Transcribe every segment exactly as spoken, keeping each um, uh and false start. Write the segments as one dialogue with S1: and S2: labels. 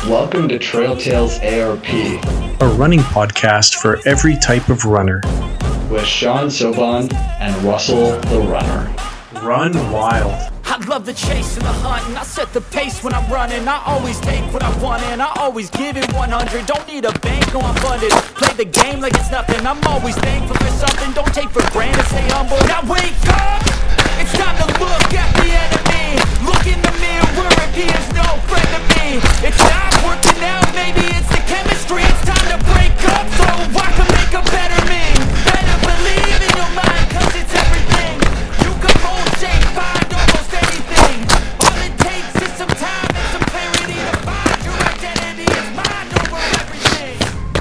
S1: Welcome to Trail Tales A R P,
S2: a running podcast for every type of runner.
S1: with Sean Soban and Russell the Runner.
S2: Run wild.
S3: I love the chase and the hunt, and I set the pace when I'm running. I always take what I want, and I always give it one hundred. Don't need a bank, no, I'm funded. Play the game like it's nothing. I'm always thankful for something. Don't take for granted, stay humble. Now wake up! It's time to look at the enemy. Look in the mirror if he is no friend to me. It's not working out, maybe it's the chemistry. It's time to break up so I can make a better me. Better believe in your mind, cause it's everything. You can hold shape, find almost anything. All it takes is some time and some clarity to find your identity. It's mind over everything.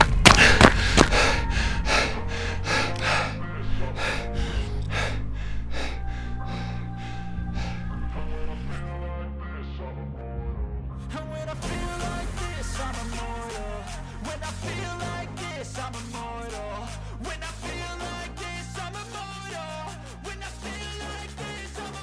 S3: And when I feel like this, I'm immortal. When I feel like this, I'm immortal. When I feel like this, I'm immortal. When I feel like this, I'm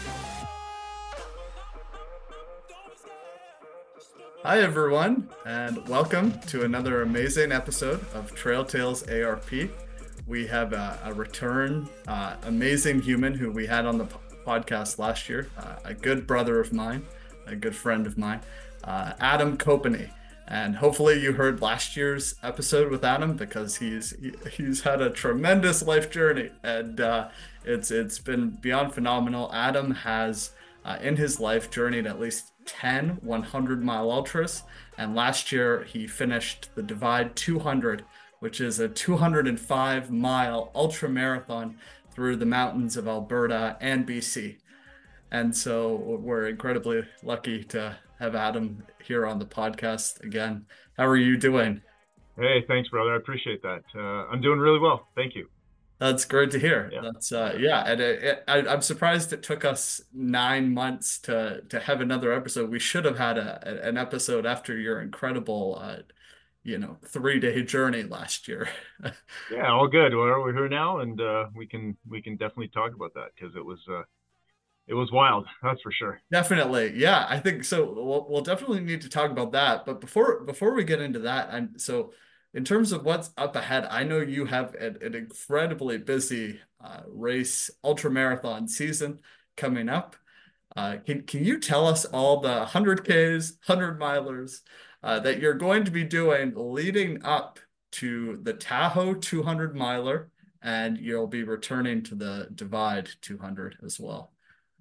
S3: immortal.
S4: Hi, everyone, and welcome to another amazing episode of Trail Tales A R P. We have a, a return, uh, amazing human who we had on the po- podcast last year, uh, a good brother of mine, a good friend of mine, uh, Adam Kopany. And hopefully you heard last year's episode with Adam because he's he, he's had a tremendous life journey, and uh, it's it's been beyond phenomenal. Adam has uh, in his life journeyed at least ten hundred mile ultras, and last year he finished the Divide two hundred, which is a two hundred five mile ultra marathon through the mountains of Alberta and B C. And so we're incredibly lucky to have Adam here on the podcast again. How are you doing?
S5: Hey, thanks, brother. I appreciate that. Uh, I'm doing really well. Thank you.
S4: That's great to hear.
S5: Yeah.
S4: That's uh, yeah, and it, it, I, I'm surprised it took us nine months to to have another episode. We should have had a, an episode after your incredible, uh, you know, three day journey last year.
S5: Yeah, all good. Well, we're here now, and uh, we can we can definitely talk about that because it was uh, it was wild. That's for sure.
S4: Definitely. Yeah, I think so. We'll, we'll definitely need to talk about that. But before before we get into that, I'm so in terms of what's up ahead, I know you have an, an incredibly busy uh, race ultra marathon season coming up. Uh, can can you tell us all the one hundred Ks, one hundred milers uh, that you're going to be doing leading up to the Tahoe two hundred miler, and you'll be returning to the Divide two hundred as well?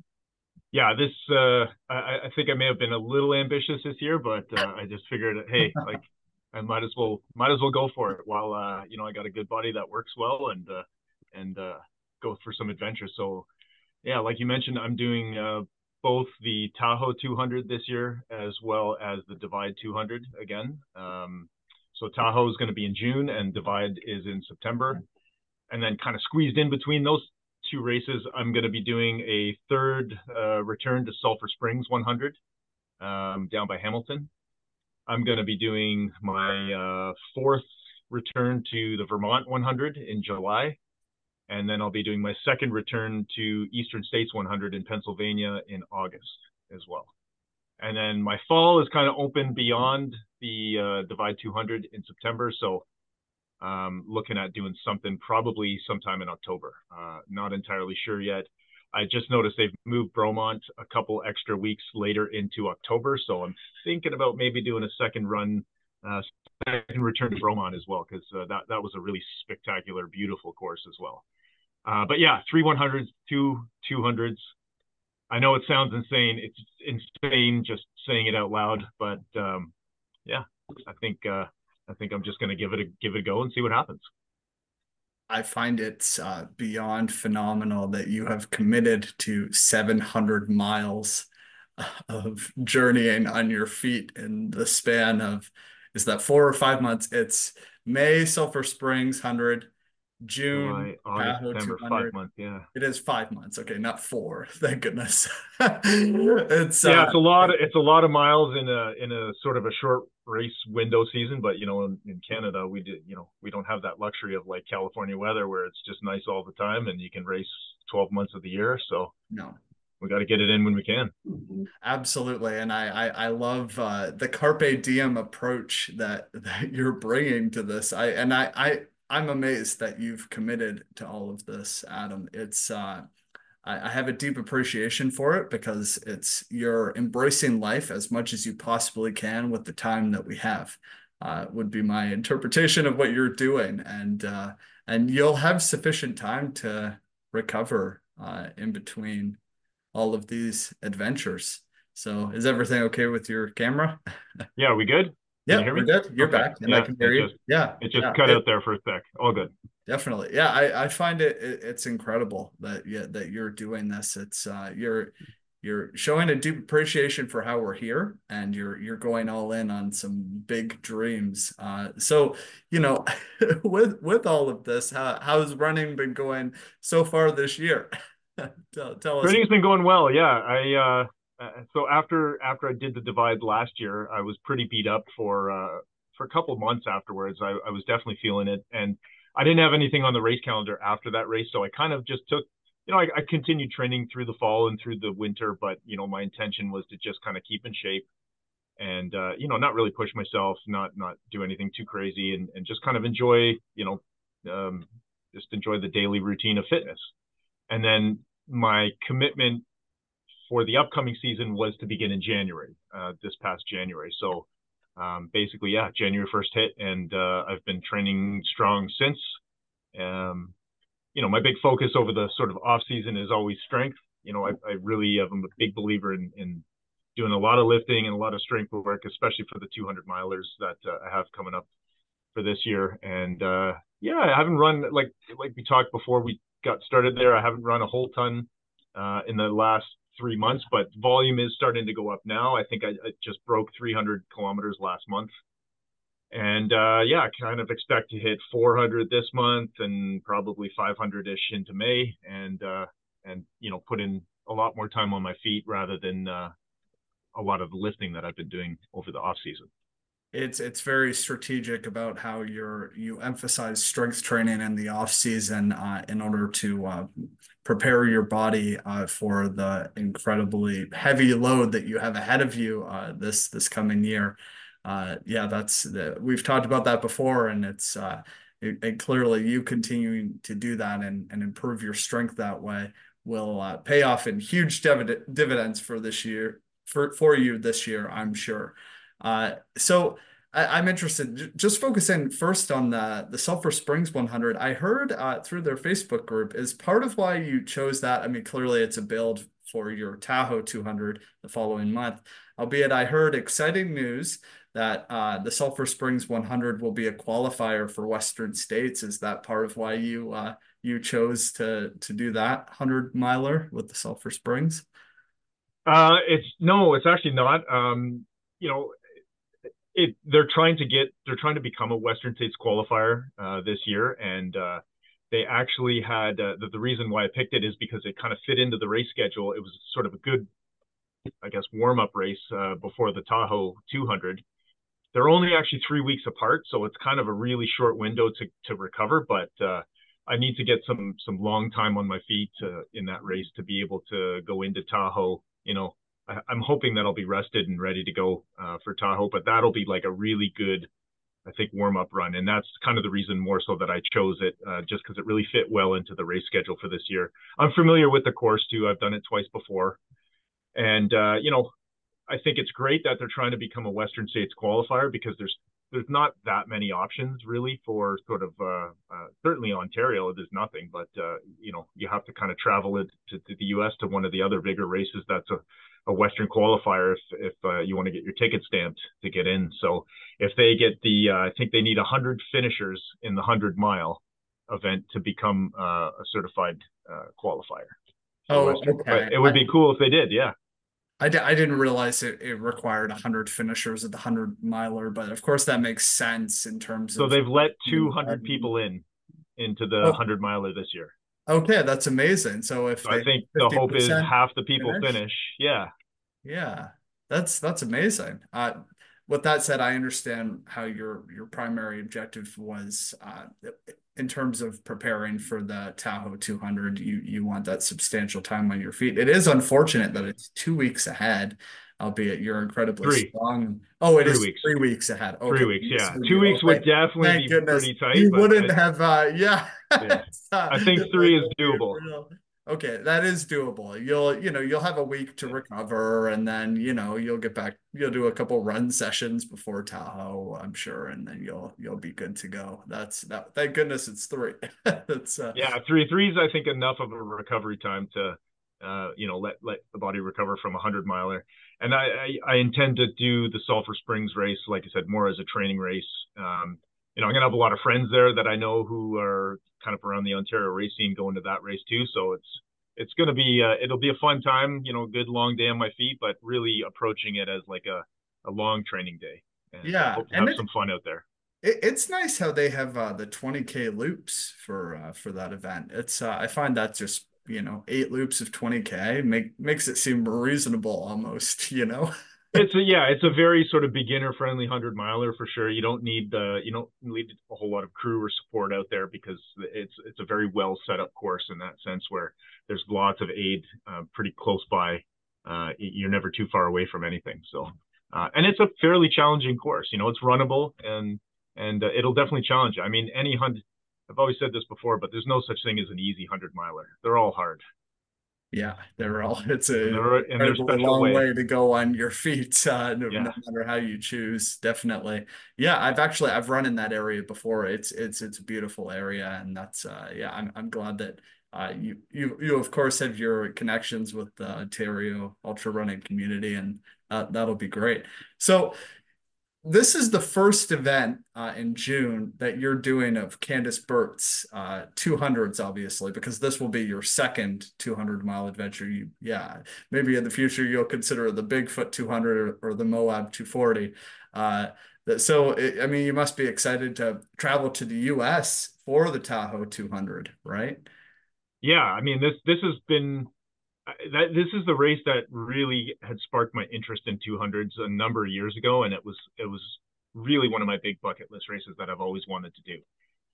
S5: Yeah, this uh, I, I think I may have been a little ambitious this year, but uh, I just figured, hey, like I might as well might as well go for it while uh, you know I got a good body that works well and uh, and uh, go for some adventure. So yeah, like you mentioned, I'm doing uh, both the Tahoe two hundred this year as well as the Divide two hundred again. Um, so Tahoe is going to be in June and Divide is in September, and then kind of squeezed in between those two races, I'm going to be doing a third uh, return to Sulphur Springs one hundred um, down by Hamilton. I'm going to be doing my uh, fourth return to the Vermont one hundred in July. And then I'll be doing my second return to Eastern States one hundred in Pennsylvania in August as well. And then my fall is kind of open beyond the uh, Divide two hundred in September. So um, looking at doing something probably sometime in October. Uh, not entirely sure yet. I just noticed they've moved Bromont a couple extra weeks later into October. So I'm thinking about maybe doing a second run, uh, second return to Bromont as well, because uh, that, that was a really spectacular, beautiful course as well. Uh, but yeah, three one hundreds, two two hundreds. I know it sounds insane. It's insane just saying it out loud, but um, yeah, I think uh, I think I'm just going to give it a give it a go and see what happens.
S4: I find it's uh, beyond phenomenal that you have committed to seven hundred miles of journeying on your feet in the span of, is that four or five months? It's May, Sulphur Springs one hundred, June,
S5: July, August,
S4: Tahoe
S5: September,
S4: two hundred.
S5: five months. Yeah.
S4: It is five months. Okay, not four. Thank goodness. it's
S5: yeah,
S4: uh,
S5: it's a lot. Of, it's a lot of miles in a in a sort of a short race window season. But you know, in, in Canada, we did. You know, we don't have that luxury of like California weather where it's just nice all the time and you can race twelve months of the year. So
S4: no.
S5: we got to get it in when we can.
S4: Absolutely. And I, I, I love uh, the carpe diem approach that, that you're bringing to this. I, and I, I, I'm amazed that you've committed to all of this, Adam. It's, uh, I, I have a deep appreciation for it because it's you're embracing life as much as you possibly can with the time that we have, uh, would be my interpretation of what you're doing. And, uh, and you'll have sufficient time to recover uh, in between all of these adventures. So is everything okay with your camera?
S5: Yeah, we good?
S4: Yeah, we're good. You're
S5: okay.
S4: back and
S5: yeah,
S4: I can hear you.
S5: Just,
S4: yeah.
S5: It just
S4: yeah.
S5: cut
S4: it,
S5: out there for a sec. All good.
S4: Definitely. Yeah. I, I find it, it, it's incredible that, yeah, that you're doing this. It's uh, you're, you're showing a deep appreciation for how we're here and you're, you're going all in on some big dreams. Uh, so, you know, with, with all of this, how, how's running been going so far this year? tell, tell us.
S5: Running's been going well. Yeah. I, uh, Uh, so after after I did the divide last year, I was pretty beat up for uh, for a couple of months afterwards. I, I was definitely feeling it, and I didn't have anything on the race calendar after that race, so I kind of just took, you know, I, I continued training through the fall and through the winter, but you know, my intention was to just kind of keep in shape, and uh, you know, not really push myself, not not do anything too crazy, and and just kind of enjoy, you know, um, just enjoy the daily routine of fitness, and then my commitment for the upcoming season was to begin in January, uh, this past January. So um, basically, yeah, January first hit, and uh, I've been training strong since. Um, you know, my big focus over the sort of off season is always strength. You know, I, I really am a big believer in, in doing a lot of lifting and a lot of strength work, especially for the two hundred milers that uh, I have coming up for this year. And uh, yeah, I haven't run, like like we talked before we got started there, I haven't run a whole ton uh, in the last three months, but volume is starting to go up now. I think I, I just broke three hundred kilometers last month. And uh, yeah, I kind of expect to hit four hundred this month and probably five hundred-ish into May, and, uh, and you know, put in a lot more time on my feet rather than uh, a lot of the lifting that I've been doing over the off season.
S4: It's it's very strategic about how you're you emphasize strength training in the off season uh, in order to uh, prepare your body uh, for the incredibly heavy load that you have ahead of you uh, this this coming year. Uh, yeah, that's the, we've talked about that before, and it's uh, it, it clearly you continuing to do that and and improve your strength that way will uh, pay off in huge divid dividends for this year for for you this year, I'm sure. Uh, so I, I'm interested, just focusing first on the, the Sulphur Springs one hundred. I heard uh, through their Facebook group is part of why you chose that. I mean, clearly it's a build for your Tahoe two hundred the following month, albeit I heard exciting news that uh, the Sulphur Springs one hundred will be a qualifier for Western States. Is that part of why you uh, you chose to to do that hundred miler with the Sulphur Springs?
S5: Uh, it's no, it's actually not. Um, you know, It, they're trying to get, they're trying to become a Western States qualifier uh, this year. And uh, they actually had, uh, the, the reason why I picked it is because it kind of fit into the race schedule. It was sort of a good, I guess, warm-up race uh, before the Tahoe two hundred. They're only actually three weeks apart, so it's kind of a really short window to, to recover. But uh, I need to get some, some long time on my feet uh, in that race to be able to go into Tahoe, you know. I'm hoping that I'll be rested and ready to go uh, for Tahoe, but that'll be like a really good, I think, warm-up run. And that's kind of the reason more so that I chose it, uh, just because it really fit well into the race schedule for this year. I'm familiar with the course too. I've done it twice before. And, uh, you know, I think it's great that they're trying to become a Western States qualifier because there's there's not that many options really for sort of, uh, uh, certainly Ontario, there's nothing, but, uh, you know, you have to kind of travel it to, to the U S to one of the other bigger races that's a, a Western qualifier if, if uh, you want to get your ticket stamped to get in. So if they get the, uh, I think they need one hundred finishers in the one hundred mile event to become uh, a certified uh, qualifier. So
S4: oh,
S5: Western,
S4: okay.
S5: But it would be cool if they did, yeah.
S4: I, d I didn't realize it, it required one hundred finishers at the one hundred miler, but of course that makes sense in terms
S5: so
S4: of...
S5: So they've let two hundred people in into the oh. one hundred miler this year.
S4: Okay, that's amazing. So if
S5: so I think the hope is half the people finish, finish. Yeah.
S4: Yeah, that's that's amazing. Uh, with that said, I understand how your your primary objective was uh, in terms of preparing for the Tahoe two hundred, you you want that substantial time on your feet. It is unfortunate that it's two weeks ahead, albeit you're incredibly
S5: Three.
S4: strong. Oh, it
S5: Three
S4: is
S5: weeks.
S4: three weeks ahead. Okay.
S5: Three weeks, yeah.
S4: So
S5: Two
S4: you-
S5: weeks
S4: oh,
S5: would
S4: thank-
S5: definitely
S4: thank
S5: be
S4: goodness.
S5: pretty tight.
S4: You
S5: but
S4: wouldn't
S5: I-
S4: have, uh, yeah.
S5: Yeah.
S4: It's, uh,
S5: I think
S4: it's
S5: three
S4: like,
S5: is doable.
S4: Okay, that is doable. You'll, you know, you'll have a week to recover, and then, you know, you'll get back. You'll do a couple run sessions before Tahoe, I'm sure, and then you'll you'll be good to go. That's that. Thank goodness it's three. That's uh,
S5: Yeah, three three is I think enough of a recovery time to, uh, you know, let let the body recover from a hundred miler. And I, I I intend to do the Sulphur Springs race, like I said, more as a training race. Um, you know, I'm gonna have a lot of friends there that I know who are kind of around the Ontario race scene going to that race too. So it's it's gonna be uh, it'll be a fun time. You know, good long day on my feet, but really approaching it as like a a long training day. And
S4: Yeah,
S5: hope to
S4: and
S5: have
S4: it-
S5: some fun out there.
S4: It, it's nice how they have uh, the twenty K loops for uh, for that event. It's uh, I find that just, you know, eight loops of twenty K make makes it seem reasonable almost, you know.
S5: It's a yeah, it's a very sort of beginner friendly hundred miler for sure. You don't need the you don't need a whole lot of crew or support out there because it's it's a very well set up course in that sense where there's lots of aid uh, pretty close by. Uh, you're never too far away from anything. So uh, and it's a fairly challenging course. You know, it's runnable and and uh, it'll definitely challenge you. I mean, any hundred. I've always said this before, but there's no such thing as an easy hundred miler. They're all hard.
S4: Yeah, they're all. It's a
S5: And they're- and they're
S4: incredibly
S5: special
S4: long
S5: way.
S4: way to go on your feet, uh, no,
S5: Yeah.
S4: no matter how you choose. Definitely, yeah. I've actually I've run in that area before. It's it's it's a beautiful area, and that's uh, yeah. I'm I'm glad that uh, you you you of course have your connections with the Ontario ultra running community, and uh, that'll be great. So. This is the first event uh, in June that you're doing of Candice Burt's uh, two hundreds, obviously, because this will be your second two hundred mile adventure. You, yeah, maybe in the future you'll consider the Bigfoot two hundred or, or the Moab two forty. Uh, so, it, I mean, you must be excited to travel to the U S for the Tahoe two hundred, right?
S5: Yeah, I mean this this has been that this is the race that really had sparked my interest in two hundreds a number of years ago, and it was it was really one of my big bucket list races that I've always wanted to do.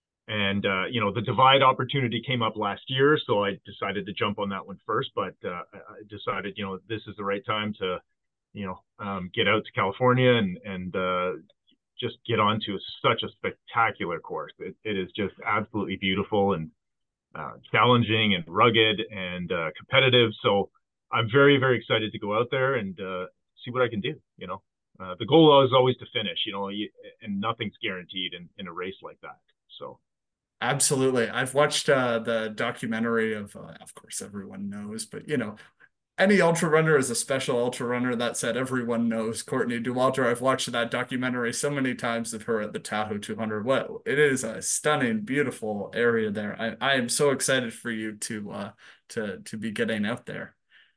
S5: And uh, you know, the Divide opportunity came up last year, so I decided to jump on that one first. But uh, I decided, you know, this is the right time to, you know, um, get out to California and and uh, just get onto such a spectacular course. It, it is just absolutely beautiful and Uh, challenging and rugged and uh, competitive. So I'm very, very excited to go out there and uh, see what I can do. You know, uh, the goal is always to finish, you know, you, and nothing's guaranteed in, in a race like that. So.
S4: Absolutely. I've watched uh, the documentary of, uh, of course, everyone knows, but, you know, any ultra runner is a special ultra runner. That said, everyone knows Courtney Dauwalter. I've watched that documentary so many times of her at the Tahoe two hundred. What it is a stunning, beautiful area there. I, I am so excited for you to uh to to be getting out there.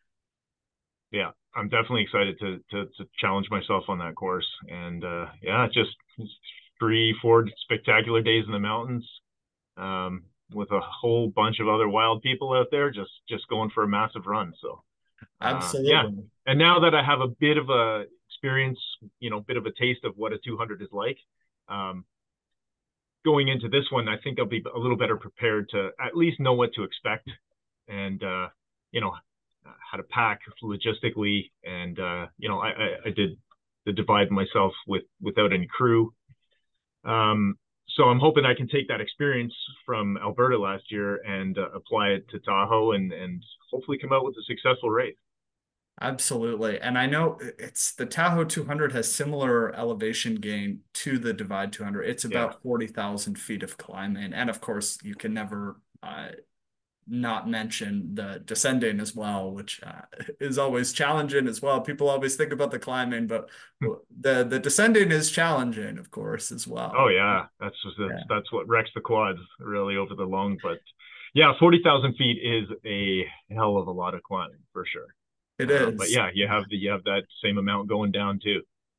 S5: Yeah, I'm definitely excited to to, to challenge myself on that course. And uh, yeah, just three, four spectacular days in the mountains. Um, with a whole bunch of other wild people out there, just just going for a massive run. So.
S4: Absolutely.
S5: Uh, yeah. And now that I have a bit of a experience, you know, bit of a taste of what a two hundred is like, um, going into this one, I think I'll be a little better prepared to at least know what to expect and, uh, you know, how to pack logistically. And, uh, you know, I, I, I did the Divide myself with, without any crew. Um, so I'm hoping I can take that experience from Alberta last year and uh, apply it to Tahoe and, and hopefully come out with a successful race.
S4: Absolutely. And I know it's the Tahoe two hundred has similar elevation gain to the Divide two hundred. It's about yeah. forty thousand feet of climbing. And of course, you can never uh, not mention the descending as well, which uh, is always challenging as well. People always think about the climbing, but the, the descending is challenging, of course, as well.
S5: Oh, yeah. That's, that's, yeah. that's what wrecks the quads really over the long. But yeah, forty thousand feet is a hell of a lot of climbing for sure.
S4: It
S5: uh,
S4: is.
S5: But yeah, you have the you have that same amount going down too.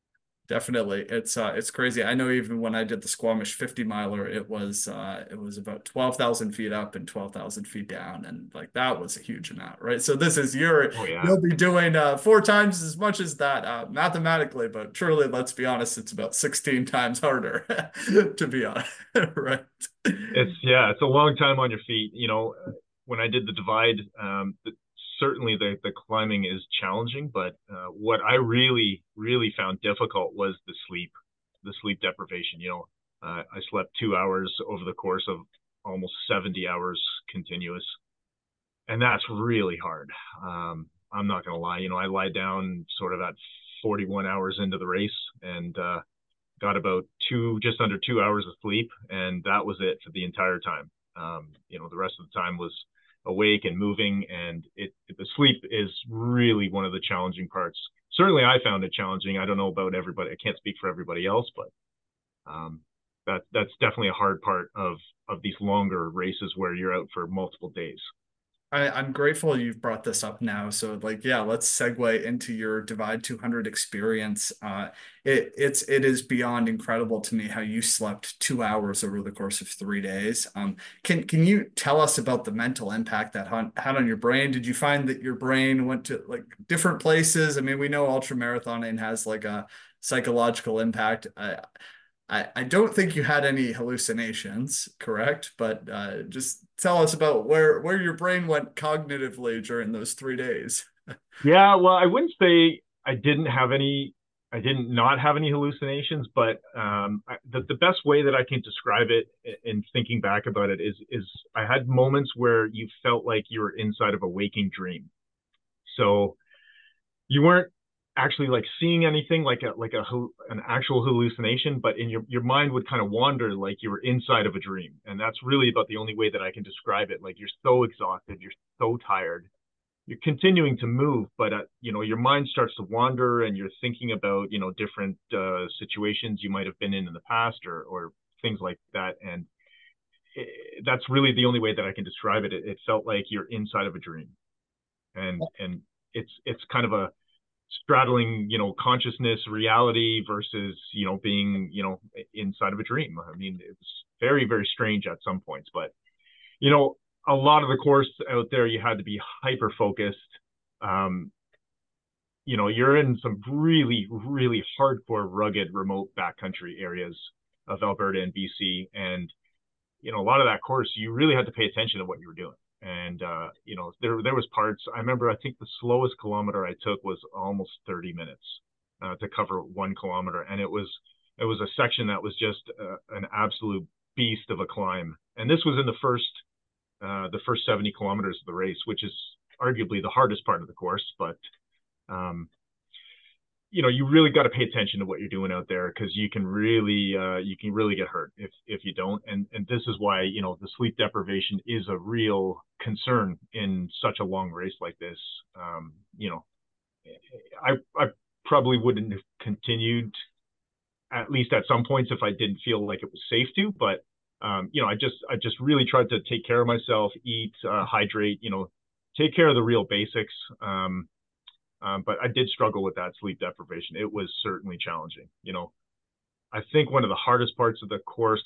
S4: Definitely. It's uh it's crazy. I know even when I did the Squamish fifty miler, it was uh it was about twelve thousand feet up and twelve thousand feet down. And like that was a huge amount, right? So this is your
S5: Oh yeah.
S4: you'll be doing uh four times as much as that uh mathematically, but truly, let's be honest, it's about sixteen times harder to be honest, right?
S5: It's yeah, it's a long time on your feet. You know, when I did the divide, um, the, certainly the the climbing is challenging, but uh, what I really really found difficult was the sleep, the sleep deprivation. You know, uh, I slept two hours over the course of almost seventy hours continuous, and that's really hard. Um, I'm not gonna lie. You know, I lie down sort of at forty-one hours into the race, and uh, got about two, just under two hours of sleep, and that was it for the entire time. Um, you know, the rest of the time was awake and moving, and it, the sleep is really one of the challenging parts. Certainly, I found it challenging. I don't know about everybody. I can't speak for everybody else, but um, that that's definitely a hard part of of these longer races where you're out for multiple days.
S4: I, I'm grateful you've brought this up now. So like, yeah, let's segue into your Divide two hundred experience. Uh, it it's it is beyond incredible to me how you slept two hours over the course of three days. Um, can can you tell us about the mental impact that had on your brain? Did you find that your brain went to like different places? I mean, we know ultra marathoning has like a psychological impact. I, I, I don't think you had any hallucinations, correct? But uh, just tell us about where where your brain went cognitively during those three days.
S5: Yeah, well, I wouldn't say I didn't have any, I didn't not have any hallucinations, but um, I, the, the best way that I can describe it in thinking back about it is, is I had moments where you felt like you were inside of a waking dream. So you weren't actually like seeing anything like a, like a, an actual hallucination, but in your, your mind would kind of wander like you were inside of a dream. And that's really about the only way that I can describe it. Like you're so exhausted, you're so tired, you're continuing to move, but uh, you know, your mind starts to wander and you're thinking about, you know, different uh, situations you might have been in in the past or, or things like that. And it, that's really the only way that I can describe it. it. It felt like you're inside of a dream, and, and it's, it's kind of a straddling, you know, consciousness, reality versus, you know, being, you know, inside of a dream. I mean, it's very, very strange at some points, but, you know, a lot of the course out there, you had to be hyper focused. Um, you know, you're in some really, really hardcore, rugged, remote backcountry areas of Alberta and B C. And, you know, a lot of that course, you really had to pay attention to what you were doing. And, uh, you know, there, there was parts, I remember, I think the slowest kilometer I took was almost thirty minutes uh, to cover one kilometer. And it was, it was a section that was just uh, an absolute beast of a climb. And this was in the first, uh, the first seventy kilometers of the race, which is arguably the hardest part of the course. But, um, you know, you really got to pay attention to what you're doing out there, because you can really, uh, you can really get hurt if, if you don't. And, and this is why, you know, the sleep deprivation is a real concern in such a long race like this. Um, you know, I, I probably wouldn't have continued, at least at some points, if I didn't feel like it was safe to, but, um, you know, I just, I just really tried to take care of myself, eat, uh, hydrate, you know, take care of the real basics. Um, Um, but I did struggle with that sleep deprivation. It was certainly challenging. You know, I think one of the hardest parts of the course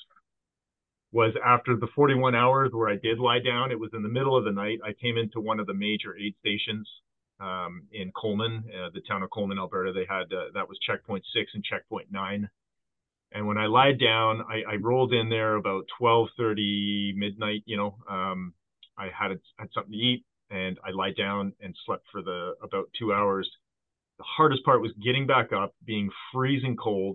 S5: was after the forty-one hours where I did lie down. It was in the middle of the night. I came into one of the major aid stations um, in Coleman, uh, the town of Coleman, Alberta. They had, uh, that was checkpoint six and checkpoint nine. And when I lied down, I, I rolled in there about twelve thirty midnight, you know, um, I had, had something to eat. And I lied down and slept for the about two hours. The hardest part was getting back up, being freezing cold.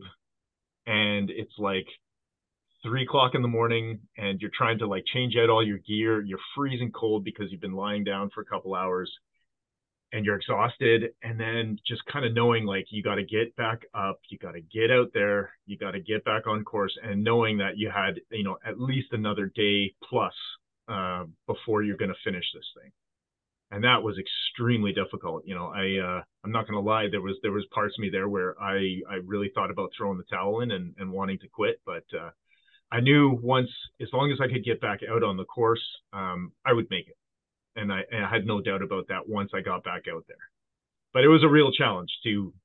S5: And it's like three o'clock in the morning and you're trying to like change out all your gear. You're freezing cold because you've been lying down for a couple hours and you're exhausted. And then just kind of knowing like, you got to get back up, you got to get out there, you got to get back on course, and knowing that you had, you know, at least another day plus uh, before you're going to finish this thing. And that was extremely difficult. You know, I, uh, I'm not going to lie. There was, there was parts of me there where I, I really thought about throwing the towel in and, and wanting to quit. But, uh, I knew once, as long as I could get back out on the course, um, I would make it. And I, and I had no doubt about that once I got back out there. But it was a real challenge to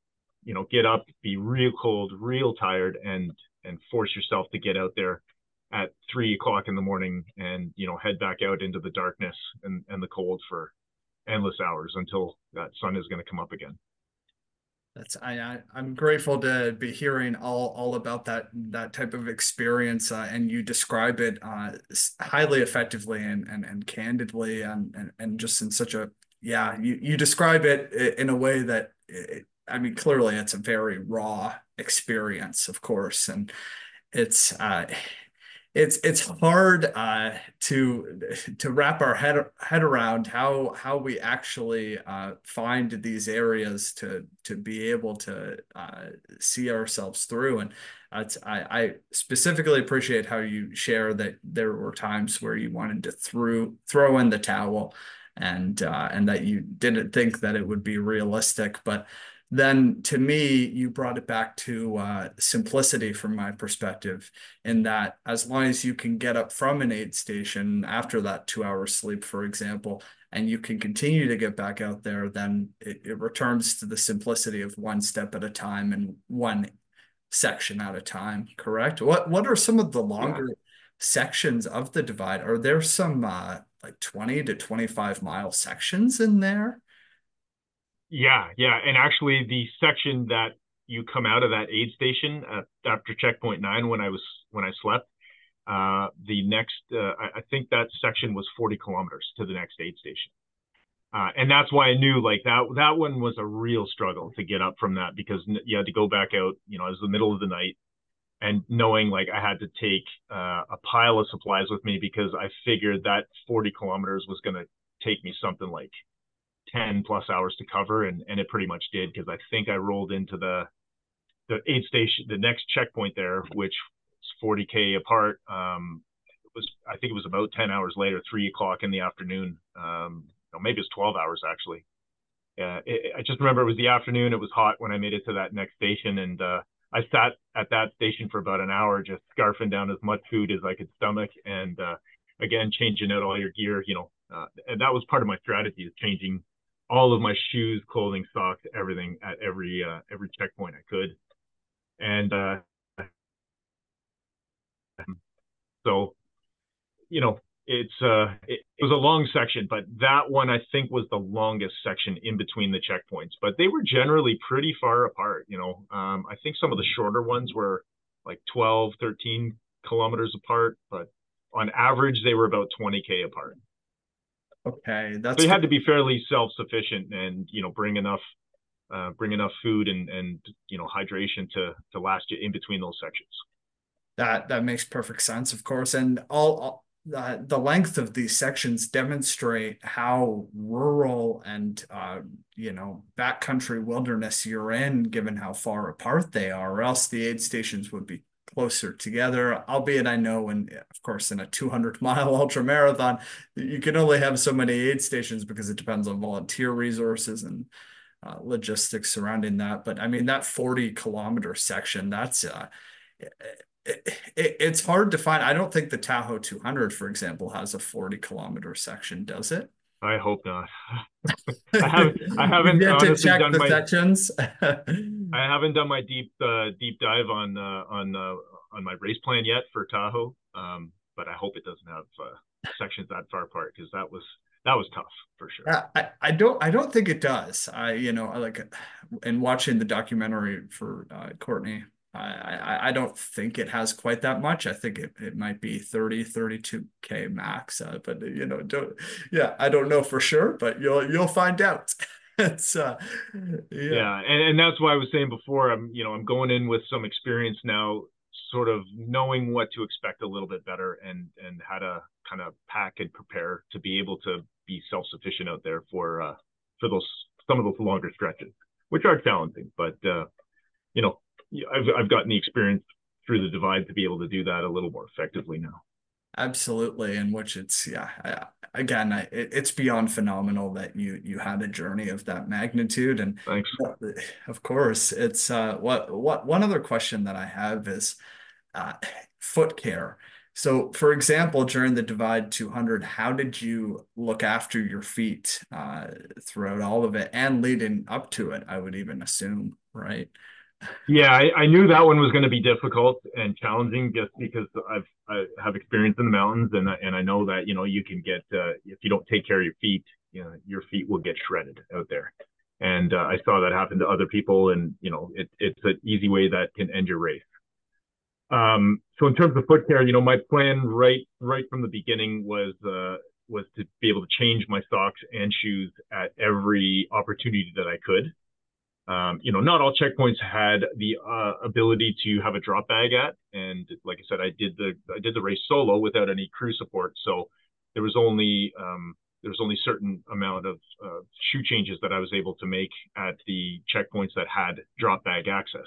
S5: you know, get up, be real cold, real tired, and and force yourself to get out there at three o'clock in the morning and, you know, head back out into the darkness and, and the cold for endless hours until that sun is going to come up again.
S4: That's I, I I'm grateful to be hearing all all about that that type of experience, uh, and you describe it uh, highly effectively and and, and candidly, and, and and just in such a yeah you you describe it in a way that it, I mean, clearly it's a very raw experience, of course, and it's uh it's it's hard uh, to to wrap our head head around how how we actually uh, find these areas to to be able to uh, see ourselves through. And it's, I, I specifically appreciate how you share that there were times where you wanted to throw throw in the towel, and uh, and that you didn't think that it would be realistic, but then to me, you brought it back to uh, simplicity from my perspective, in that as long as you can get up from an aid station after that two hour sleep, for example, and you can continue to get back out there, then it, it returns to the simplicity of one step at a time and one section at a time, correct? What, what are some of the longer yeah. sections of the divide? Are there some uh, like twenty to twenty-five mile sections in there?
S5: Yeah, yeah. And actually the section that you come out of that aid station uh, after checkpoint nine, when I was, when I slept, uh, the next, uh, I, I think that section was forty kilometers to the next aid station. Uh, and that's why I knew like that, that one was a real struggle to get up from that, because you had to go back out, you know, it was the middle of the night, and knowing like I had to take uh, a pile of supplies with me, because I figured that forty kilometers was going to take me something like ten plus hours to cover, and and it pretty much did, because I think I rolled into the the aid station, the next checkpoint there, which was forty K apart. Um, it was I think it was about ten hours later, three o'clock in the afternoon. Um, no, maybe it was twelve hours actually. Yeah, it, I just remember it was the afternoon. It was hot when I made it to that next station, and uh, I sat at that station for about an hour, just scarfing down as much food as I could stomach, and uh, again changing out all your gear. You know, uh, and that was part of my strategy, is changing all of my shoes, clothing, socks, everything at every uh, every checkpoint I could. And uh, so, you know, it's uh, it, it was a long section, but that one I think was the longest section in between the checkpoints. But they were generally pretty far apart. You know, um, I think some of the shorter ones were like twelve, thirteen kilometers apart, but on average they were about twenty K apart.
S4: Okay, that's
S5: so you had to be fairly self-sufficient, and you know, bring enough, uh, bring enough food and and you know, hydration to to last you in between those sections.
S4: That that makes perfect sense, of course, and all, all uh, the length of these sections demonstrate how rural and uh, you know, backcountry wilderness you're in, given how far apart they are. Or else the aid stations would be closer together, albeit I know, and of course in a two hundred mile ultra marathon you can only have so many aid stations, because it depends on volunteer resources and uh, logistics surrounding that. But I mean, that forty kilometer section, that's uh it, it, it's hard to find. I don't think the Tahoe two hundred, for example, has a forty kilometer section, does it?
S5: I hope not. I haven't. I haven't
S4: you have
S5: honestly
S4: to check
S5: done
S4: the
S5: my
S4: sections.
S5: I haven't done my deep uh, deep dive on uh, on uh, on my race plan yet for Tahoe, um, but I hope it doesn't have uh, sections that far apart, because that was that was tough for sure.
S4: I, I don't I don't think it does. I you know like, in watching the documentary for uh, Courtney, I, I I don't think it has quite that much. I think it, it might be thirty, thirty-two K max, uh, but you know, don't yeah, I don't know for sure, but you'll you'll find out. It's uh yeah,
S5: yeah and, and that's why I was saying before, I'm you know I'm going in with some experience now, sort of knowing what to expect a little bit better, and and how to kind of pack and prepare to be able to be self-sufficient out there for uh for those some of those longer stretches, which are challenging, but uh you know I've I've gotten the experience through the divide to be able to do that a little more effectively now.
S4: Absolutely, in which it's yeah. I, again, I, it, it's beyond phenomenal that you you had a journey of that magnitude, and
S5: thanks.
S4: Of course, it's uh, what what one other question that I have is uh, foot care. So, for example, during the Divide two hundred, how did you look after your feet uh, throughout all of it and leading up to it? I would even assume, right?
S5: Yeah, I, I knew that one was going to be difficult and challenging just because I've I have experience in the mountains, and and I know that, you know, you can get uh, if you don't take care of your feet, you know, your feet will get shredded out there. And uh, I saw that happen to other people, and you know, it, it's an easy way that can end your race. Um, so in terms of foot care, you know, my plan right right from the beginning was uh, was to be able to change my socks and shoes at every opportunity that I could. Um, you know, not all checkpoints had the uh, ability to have a drop bag at, and like I said, I did the I did the race solo without any crew support, so there was only um, there was only certain amount of uh, shoe changes that I was able to make at the checkpoints that had drop bag access.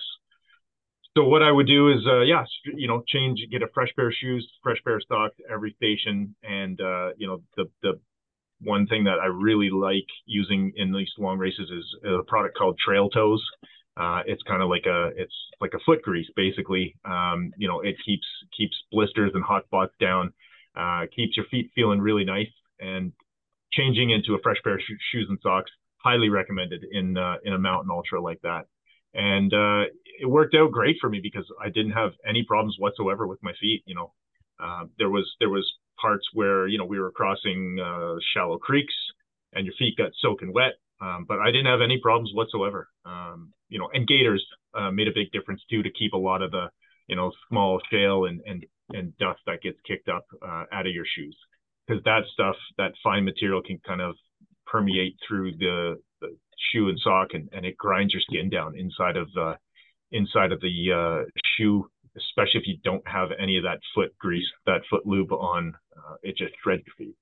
S5: So what I would do is, uh, yeah, you know, change, get a fresh pair of shoes, fresh pair of socks every station, and uh, you know, the the one thing that I really like using in these long races is a product called Trail Toes. Uh, it's kind of like a, it's like a foot grease, basically. Um, you know, it keeps, keeps blisters and hot spots down, uh, keeps your feet feeling really nice, and changing into a fresh pair of sh- shoes and socks, highly recommended in, uh, in a mountain ultra like that. And, uh, it worked out great for me because I didn't have any problems whatsoever with my feet. You know, uh, there was, there was, parts where, you know, we were crossing uh, shallow creeks and your feet got soaking wet, um, but I didn't have any problems whatsoever. Um, you know, and gaiters uh, made a big difference too, to keep a lot of the, you know, small shale and and and dust that gets kicked up uh, out of your shoes, because that stuff, that fine material, can kind of permeate through the, the shoe and sock, and, and it grinds your skin down inside of the inside of the uh, shoe, especially if you don't have any of that foot grease, that foot lube on. Uh, it just shreds your feet.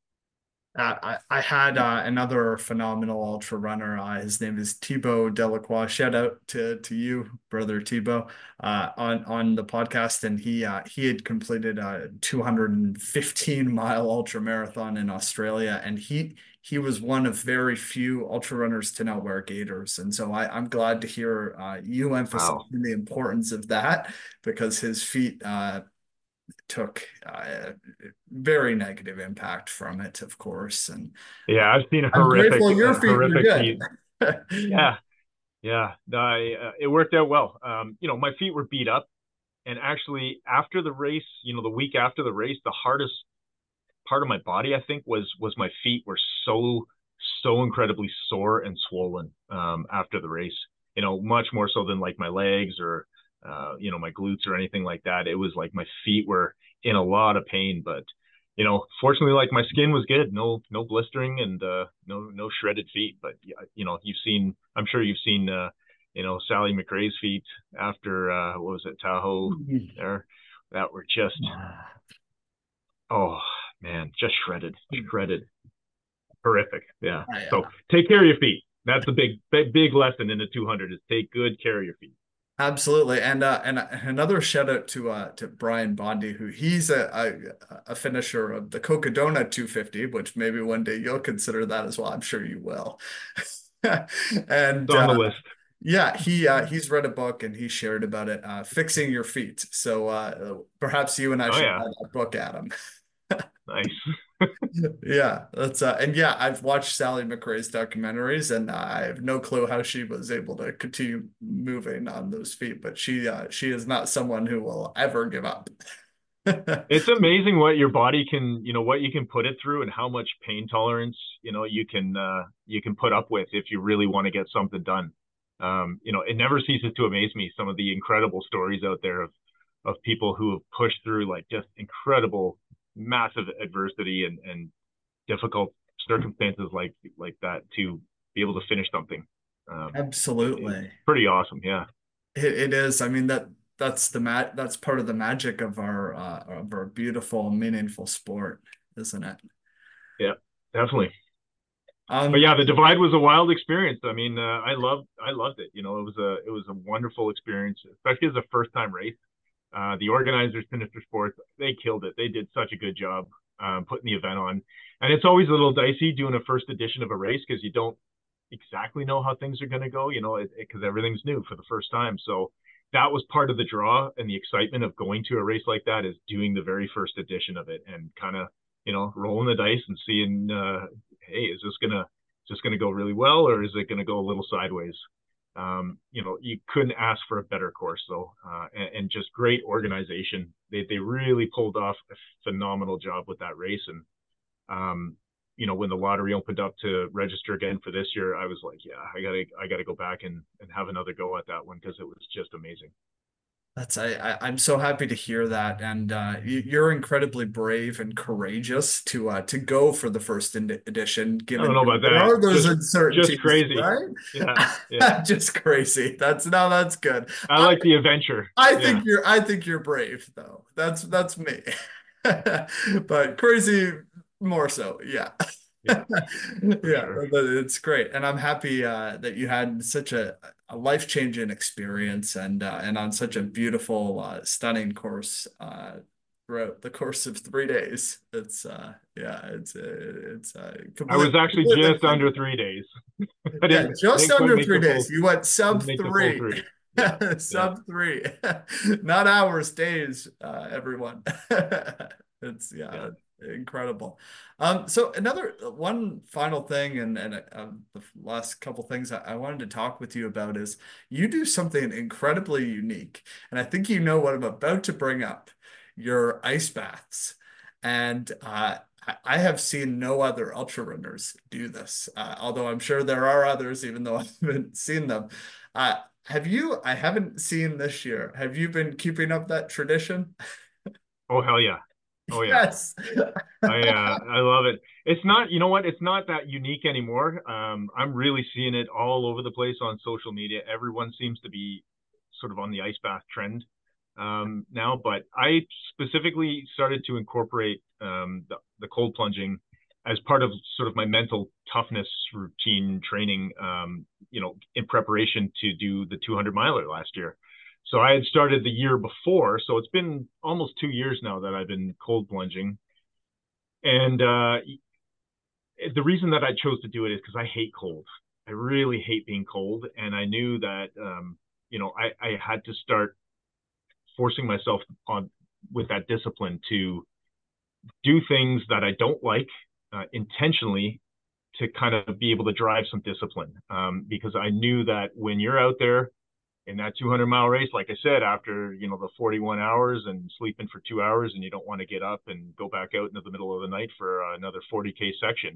S4: Uh, I, I had uh, another phenomenal ultra runner. Uh, his name is Thibaut Delacroix. Shout out to to you, brother Thibaut, uh, on on the podcast. And he uh, he had completed a two hundred fifteen mile ultra marathon in Australia, and he he was one of very few ultra runners to not wear gaiters. And so I, I'm glad to hear uh, you emphasizing wow. the importance of that, because his feet uh, took uh, very negative impact from it, of course. And
S5: yeah, I've seen horrific,
S4: your feet
S5: horrific feet. yeah, yeah, I, uh, it worked out well. Um, you know, my feet were beat up, and actually after the race, you know, the week after the race, the hardest part of my body, I think, was was my feet were so so incredibly sore and swollen um, after the race. You know, much more so than like my legs or uh, you know, my glutes or anything like that. It was like my feet were in a lot of pain, but you know, fortunately, like my skin was good, no no blistering and uh, no no shredded feet. But you know, you've seen, I'm sure you've seen, uh, you know, Sally McRae's feet after uh, what was it, Tahoe there, that were just, oh man, just shredded, shredded, horrific. Yeah. Oh, yeah. So take care of your feet. That's a big, big, big lesson in the two hundred, is take good care of your feet.
S4: Absolutely. And uh, and another shout out to uh, to Brian Bondi, who he's a, a, a finisher of the Cocodona two fifty, which maybe one day you'll consider that as well. I'm sure you will. and
S5: it's on the
S4: uh, list.
S5: Yeah,
S4: he uh, he's read a book and he shared about it, uh, Fixing Your Feet. So uh, perhaps you and I oh, should yeah. buy that book, Adam.
S5: Nice.
S4: Yeah, that's uh, and yeah, I've watched Sally McRae's documentaries, and I have no clue how she was able to continue moving on those feet. But she uh, she is not someone who will ever give up.
S5: It's amazing what your body can, you know, what you can put it through, and how much pain tolerance, you know, you can uh, you can put up with if you really want to get something done. Um, you know, it never ceases to amaze me, some of the incredible stories out there of of people who have pushed through like just incredible, massive adversity and, and difficult circumstances like like that to be able to finish something. Um,
S4: Absolutely,
S5: pretty awesome. Yeah,
S4: it, it is. I mean, that that's the mat. That's part of the magic of our uh, of our beautiful, meaningful sport, isn't it?
S5: Yeah, definitely.
S4: Um,
S5: but yeah, the Divide was a wild experience. I mean, uh, I loved I loved it. You know, it was a it was a wonderful experience, especially as a first time race. Uh, the organizers, Sinister Sports, they killed it. They did such a good job um, putting the event on. And it's always a little dicey doing a first edition of a race, because you don't exactly know how things are going to go, you know, because everything's new for the first time. So that was part of the draw and the excitement of going to a race like that, is doing the very first edition of it and kind of, you know, rolling the dice and seeing, uh, hey, is this gonna is this gonna go really well, or is it gonna go a little sideways? Um, you know, you couldn't ask for a better course though, uh, and, and just great organization. They they really pulled off a phenomenal job with that race. And um, you know, when the lottery opened up to register again for this year, I was like, yeah, I gotta I gotta go back and and have another go at that one, because it was just amazing.
S4: That's I, I I'm so happy to hear that, and uh, you, you're incredibly brave and courageous to uh, to go for the first edition. Given
S5: I don't know about
S4: there
S5: that.
S4: are those
S5: just,
S4: uncertainties,
S5: just crazy,
S4: right?
S5: Yeah, yeah.
S4: Just crazy. That's no, that's good.
S5: I like I, the adventure.
S4: I
S5: yeah.
S4: think you're I think you're brave though. That's that's me. But crazy more so. Yeah. Yeah, yeah, sure. It's great, and I'm happy uh, that you had such a, a life-changing experience, and uh, and on such a beautiful, uh, stunning course uh, throughout the course of three days. It's uh, yeah, it's uh, it's. Uh,
S5: I was actually just under three days.
S4: Yeah, just under three days. Full, you went sub three. three. Yeah, sub yeah. three, not hours, days. Uh, everyone, it's yeah. yeah. Incredible. Um, so another one final thing, and and uh, the last couple things I, I wanted to talk with you about is you do something incredibly unique, and I think you know what I'm about to bring up: your ice baths. And uh, I, I have seen no other ultra runners do this, uh, although I'm sure there are others, even though I haven't seen them. Uh, have you? I haven't seen this year. Have you been keeping up that tradition?
S5: Oh hell yeah! Oh yeah.
S4: Yes.
S5: I uh, I love it. It's not, you know what? It's not that unique anymore. Um, I'm really seeing it all over the place on social media. Everyone seems to be sort of on the ice bath trend um, now. But I specifically started to incorporate um, the, the cold plunging as part of sort of my mental toughness routine training. Um, you know, in preparation to do the two hundred miler last year. So I had started the year before, so it's been almost two years now that I've been cold plunging. And uh, the reason that I chose to do it is because I hate cold. I really hate being cold. And I knew that, um, you know, I, I had to start forcing myself on with that discipline to do things that I don't like uh, intentionally, to kind of be able to drive some discipline. Um, because I knew that when you're out there in that two hundred mile race, like I said, after, you know, the forty-one hours and sleeping for two hours, and you don't want to get up and go back out into the middle of the night for uh, another forty K section.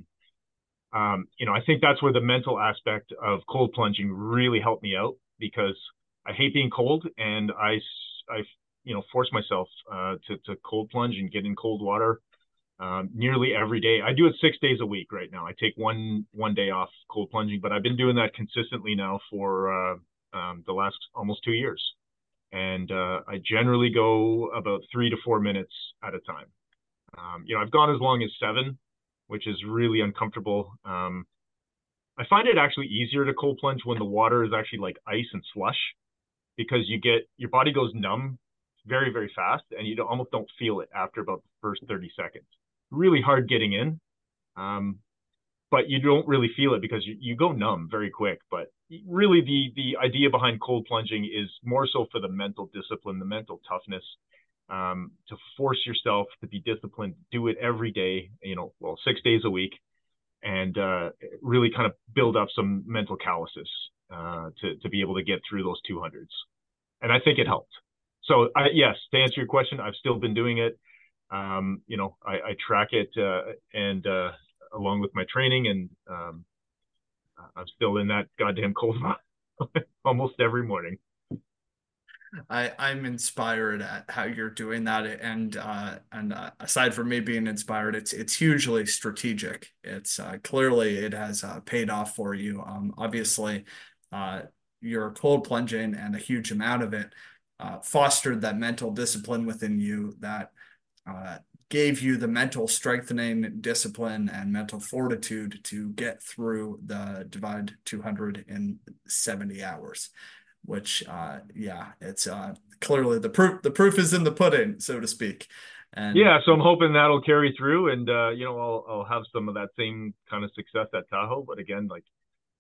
S5: Um, you know, I think that's where the mental aspect of cold plunging really helped me out, because I hate being cold, and I, I, you know, force myself uh, to, to cold plunge and get in cold water um, nearly every day. I do it six days a week right now. I take one, one day off cold plunging, but I've been doing that consistently now for, uh, Um, the last almost two years. And uh, I generally go about three to four minutes at a time. Um, you know, I've gone as long as seven, which is really uncomfortable. Um, I find it actually easier to cold plunge when the water is actually like ice and slush, because you get, your body goes numb very, very fast, and you don't, almost don't feel it after about the first thirty seconds. Really hard getting in. Um, but you don't really feel it because you, you go numb very quick. But really the, the idea behind cold plunging is more so for the mental discipline, the mental toughness, um, to force yourself to be disciplined, do it every day, you know, well, six days a week, and uh, really kind of build up some mental calluses uh, to, to be able to get through those two hundreds. And I think it helped. So I, yes, to answer your question, I've still been doing it. Um, you know, I, I track it uh, and uh, along with my training, and um, I'm still in that goddamn cold almost every morning.
S4: I, I'm inspired at how you're doing that, and uh, and uh, aside from me being inspired, it's it's hugely strategic. It's uh, clearly it has uh, paid off for you. Um, obviously, uh, your cold plunging and a huge amount of it uh, fostered that mental discipline within you that uh, gave you the mental strengthening discipline and mental fortitude to get through the Divide two hundred in seventy hours. Which, uh, yeah, it's uh, clearly the proof. The proof is in the pudding, so to speak. And
S5: yeah, so I'm hoping that'll carry through, and uh, you know, I'll I'll have some of that same kind of success at Tahoe. But again, like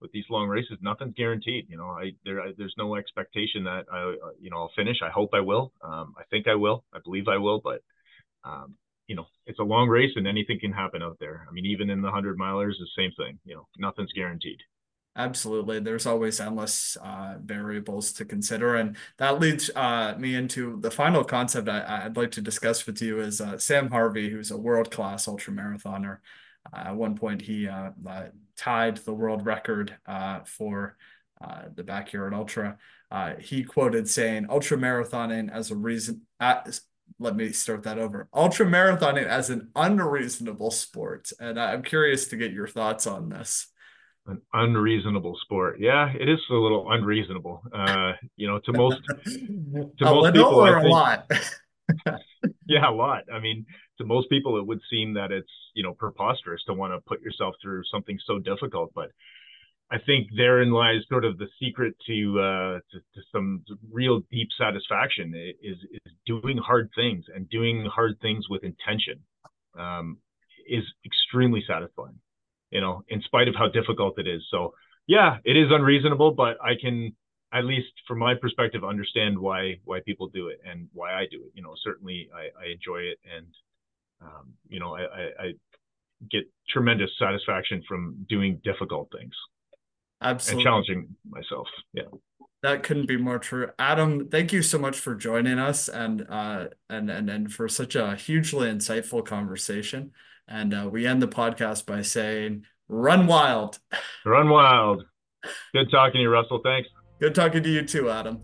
S5: with these long races, nothing's guaranteed. You know, I there I, there's no expectation that I uh, you know I'll finish. I hope I will. Um, I think I will. I believe I will. But um, you know, it's a long race and anything can happen out there. I mean, even in the hundred milers, the same thing. You know, nothing's guaranteed.
S4: Absolutely. There's always endless uh, variables to consider. And that leads uh, me into the final concept I, I'd like to discuss with you is uh, Sam Harvey, who's a world-class ultramarathoner. Uh, at one point, he uh, uh, tied the world record uh, for uh, the Backyard Ultra. Uh, he quoted saying, ultramarathoning as a reason... As, let me start that over. Ultramarathoning as an unreasonable sport. And I'm curious to get your thoughts on this.
S5: An unreasonable sport. Yeah, it is a little unreasonable. Uh, you know, to most, to
S4: a
S5: most
S4: little
S5: people,
S4: or
S5: I
S4: a
S5: think,
S4: lot?
S5: Yeah, a lot. I mean, to most people, it would seem that it's, you know, preposterous to want to put yourself through something so difficult. But I think therein lies sort of the secret to, uh, to, to some real deep satisfaction is, is doing hard things, and doing hard things with intention um, is extremely satisfying. You know, in spite of how difficult it is. So yeah, it is unreasonable, but I can, at least from my perspective, understand why, why people do it and why I do it. You know, certainly I, I enjoy it. And, um, you know, I, I, I get tremendous satisfaction from doing difficult things.
S4: Absolutely.
S5: And challenging myself. Yeah.
S4: That couldn't be more true. Adam, thank you so much for joining us and, uh, and, and, and for such a hugely insightful conversation. And uh, we end the podcast by saying, run wild.
S5: Run wild. Good talking to you, Russell. Thanks.
S4: Good talking to you too, Adam.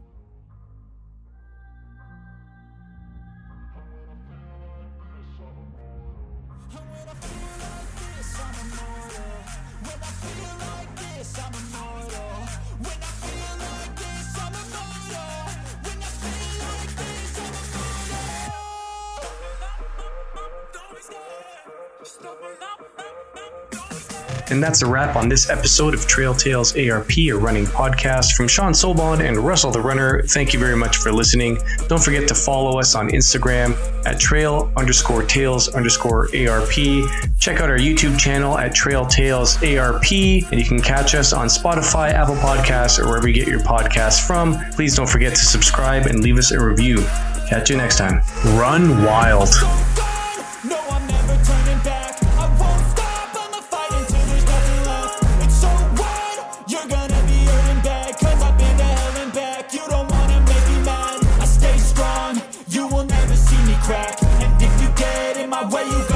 S2: And that's a wrap on this episode of Trail Tales A R P, a running podcast from Sean Sobon and Russell the Runner. Thank you very much for listening. Don't forget to follow us on Instagram at trail underscore tales underscore ARP. Check out our YouTube channel at Trail Tales A R P, and you can catch us on Spotify, Apple Podcasts, or wherever you get your podcasts from. Please don't forget to subscribe and leave us a review. Catch you next time. Run wild.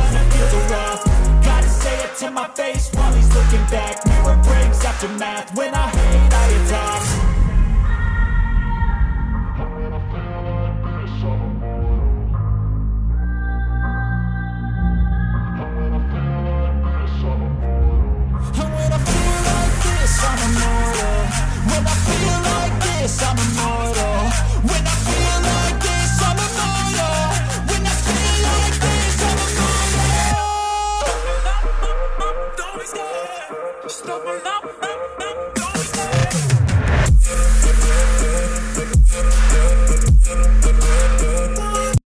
S3: My face while he's looking back. Mirror breaks after math when